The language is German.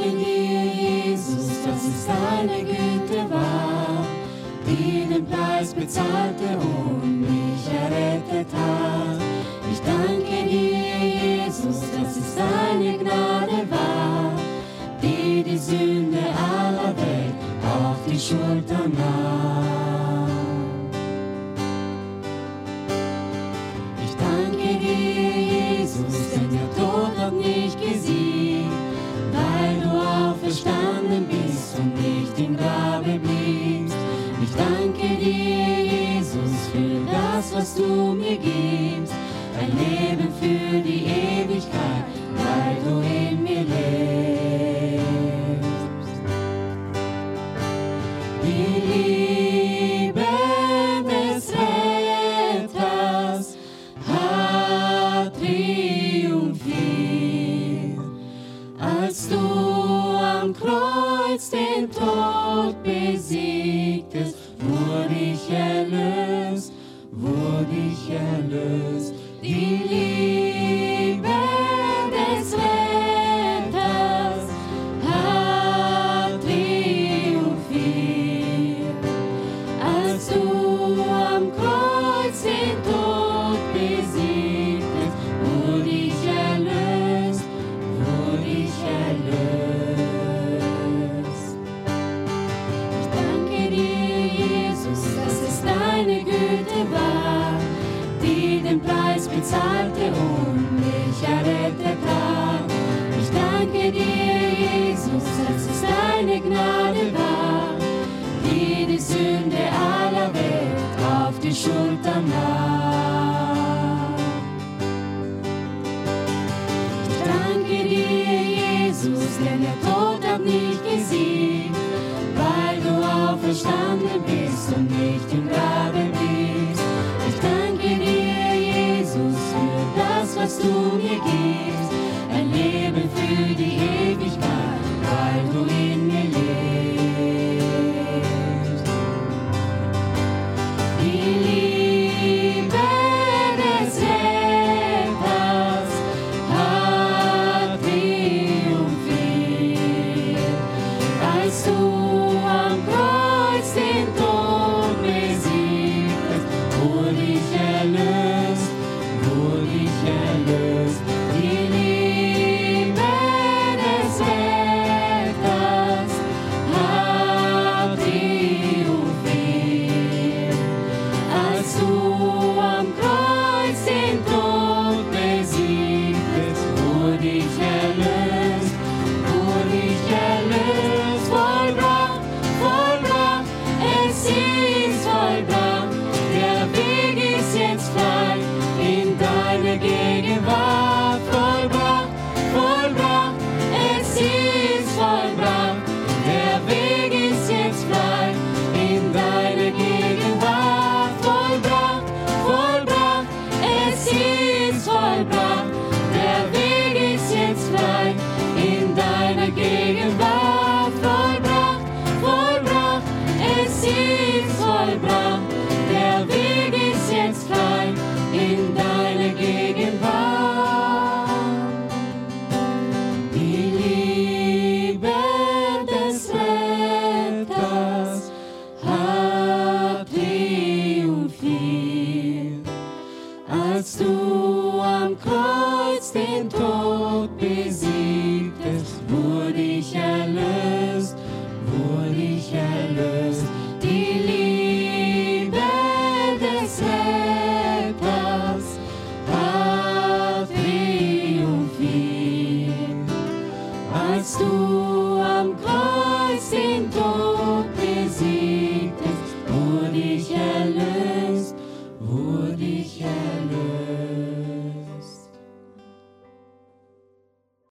dir, Jesus, dass es deine Güte war, die den Preis bezahlte und mich errettet hat. Ich danke dir, Jesus, dass es deine Gnade war, die die Sünde aller Welt auf die Schultern nahm. Ich danke dir, Jesus, denn der Tod hat nicht gesiegt, weil du auferstanden bist und nicht im Grabe bliebst. Ich danke dir, Jesus, für das, was du mir gibst, ein Leben für die Ewigkeit, weil du in mir lebst. Die Liebe des Retters hat triumphiert, als du am Kreuz den Tod besiegtest, wurde ich erlöst, wurde ich erlöst. Die Liebe des Retters hat triumphiert, als du am Kreuz den Tod besiegtest, wurde ich erlöst, wurde ich erlöst. Ich danke dir, Jesus, dass es deine Güte war, die den Preis bezahlte und mich errettet hat. Ich danke dir, Jesus, dass es deine Gnade war, die die Sünde aller Welt auf die Schultern nahm. Ich danke dir, Jesus, denn der Tod hat nicht gesiegt, weil du auferstanden bist und nicht im Grabe bliebst. Ich danke dir, Jesus, für das, was du mir gibst, ein Leben für die Ewigkeit, weil du in mir lebst. Die Liebe des Retters hat triumphiert, als du am Kreuz den Tod besiegtest, wurde ich erlöst, wurde ich erlöst. Die Liebe des Retters hat triumphiert, als du am Kreuz den Tod besiegtest, wurde ich erlöst, wurde ich erlöst. Vollbracht, vollbracht, es ist vollbracht, der Weg ist jetzt frei in deine Gegenwart. Vollbracht, vollbracht, es ist vollbracht, der Weg ist jetzt frei in deine Gegenwart. Vollbracht, vollbracht, es ist vollbracht, der Weg ist jetzt frei in deine Gegenwart. Vollbracht, vollbracht, es ist vollbracht, der Weg ist jetzt frei in deine Gegenwart. Die Liebe des Retters hat triumphiert, als du am Kreuz den Tod besiegtest, wurde ich erlöst, wurde ich erlöst. Die Liebe des Retters hat triumphiert, als du am Kreuz den Tod besiegtest, wurde ich erlöst.